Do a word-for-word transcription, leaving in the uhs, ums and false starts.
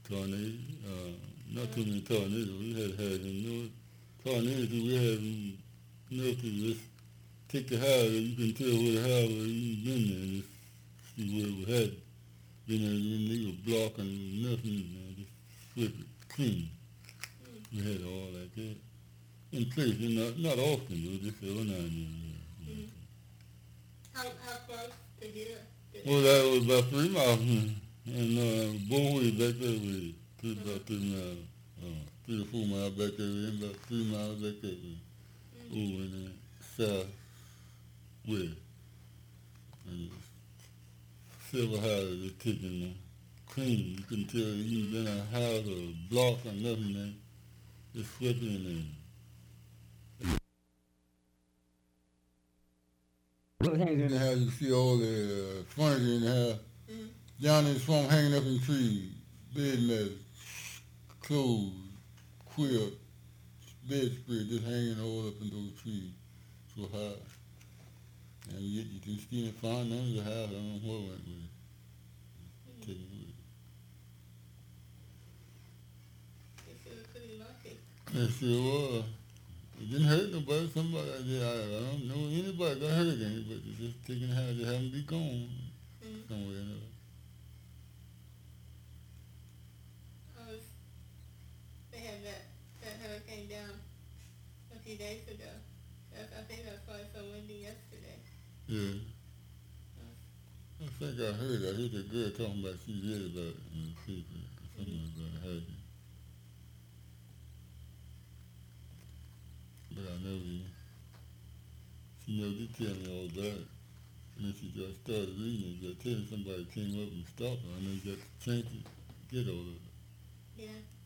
tornadoes. Uh, not too many tornadoes. We had had no tornadoes. We had enough to just take the house. You can tell where the house was even been there and just see where it was had. Been there, then they were blocking nothing, man. Just sweep it clean. Mm. We had all like that in place, and not not often, though. Just every now and then. Yeah. Mm. How how close to here? Well, that was about three miles, hmm, and uh, both ways back that way. Three, Mm-hmm. about three miles, uh, three or four miles back that way, and about three miles back that way. Mm. Over in the south west. And several houses are taken uh, clean. You can tell you been a house or a block or nothing there. Just swept in there. Things in the house, you see all the uh, furniture in the house. Mm. Down in the swamp, hanging up in trees, bed mats, clothes, quilt, bedspread, just hanging all up in those trees so high. And you, you can still find none of the house. I don't know what went with it. Mm. Take it with it. You feel pretty lucky. It sure was. It didn't hurt nobody. Somebody, I, did, I, I don't know anybody got hurt in it, but it's just taking the house, just having to be gone Mm. somewhere or another. I was, they had that, that hurricane down a few days ago. That's, I think that's why it's so windy yesterday. Yeah. Uh, I think I heard, I heard the girl talking about she read about it in the paper. Something mm-hmm. about a hurricane. But I never, she never did tell me all about it. And then she just started reading it, just telling somebody came up and stopped her. I know you got the chance to get all of it. Yeah.